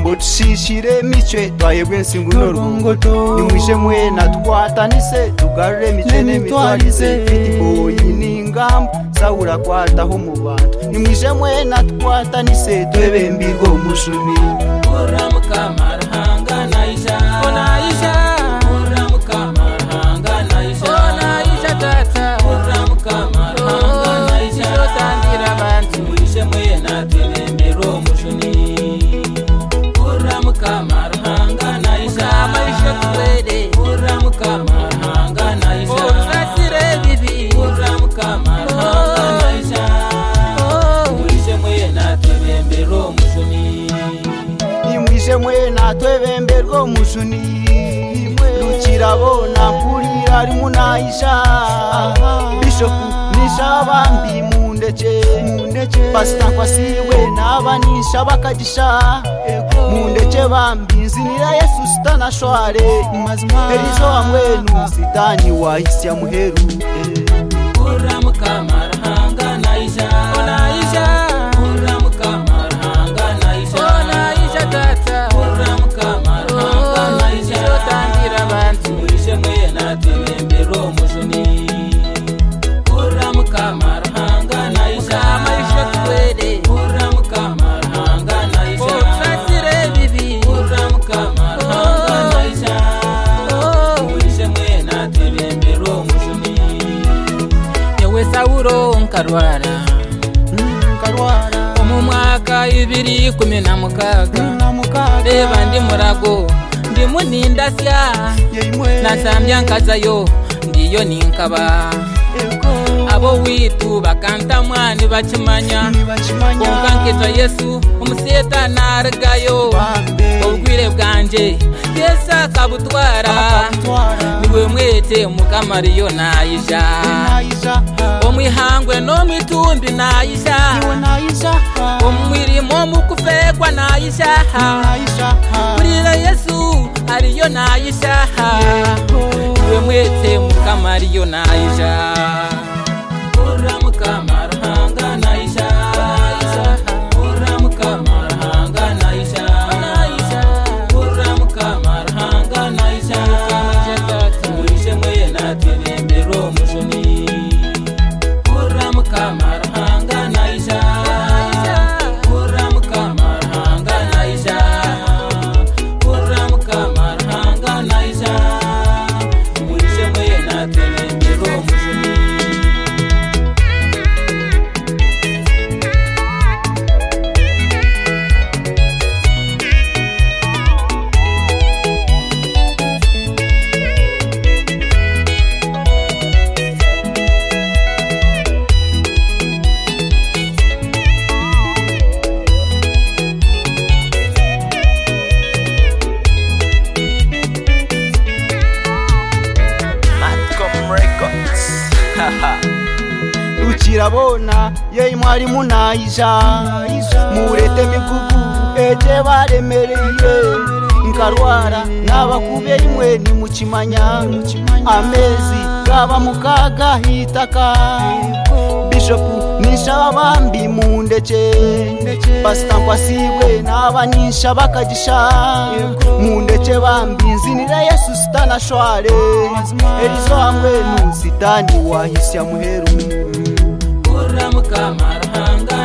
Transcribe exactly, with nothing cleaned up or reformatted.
ngo tushishire mice twayebwe nsinguno nimwishe mwena twatanise tugarure mice nemitwarize fitiboyi n'ingamba sawura kwataho mu bantu nimwishe mwena twatanise twebembirwo umushumi uramukamara hanga naisha naisha uramukamara hanga naisha naisha tata uramukamara hanga naisha yotangira abantu mwishe mwena twebembirwo umushumi uramukamara hanga naisha maisha twede uramukamara hanga naisha urasire bibi uramukamara hanga naisha mwishe mwena twebembirwo umushumi nimwishe mwena twebembirwo umushuni rukirabona mpurira ari munaisha bishopu nisha bambi mundeke pasita kwasiwe n'abanisha bakagisha mundeke bambi nzinira Yesu sitanashware erizo hamwe n'usitani wahisya muheru uramukamara hanga naisha naisha uramukamara hanga naisha naisha tata uramukamara hanga naisha yotangira abantu mwishe mwena twebembirwo umushuni uramukamara hanga naisha maisha twede uramukamara hanga naisha urasire bibi uramukamara hanga naisha mwishe mwena twebembirwo umushuni yewe Sawuro nkarwara nkarwara mu mwaka ibiri kumi na mukaga reba ndi murago ndi munindasya nasambya nkazayo ndiyo ninkaba abo witu bakanta mwani bakimanya kumva nkita Yesu umuseta nargayo ubwire bwanje Yesu akabutwara niwe mwete mukamariyo naisha omwihangwe no mitumbi naisha omwirimo mukufekwa naisha kurira Yesu ariyo naisha niwe mwete mukamariyo naisha uramukamara hanga naisha uramukamara hanga naisha uramukamara hanga naisha mwishe mwena twebembirwo umushuni uramukamara hanga naisha uramukamara hanga naisha uramukamara hanga naisha mwishe mwena twebembirwo umushuni rukirabona yeyi mwari munaisha murete migugu eje baremereye nkarwara n'abakube imwe ni mukimanya amezi gaba mukaga hitaka bishopu nisha bambi mundeke pasita kwasiwe n'abanisha bakagisha mundeke bambi nzinira Yesu sitanashware erizo hamwe n'usitani wahisya muheru uramukamara hanga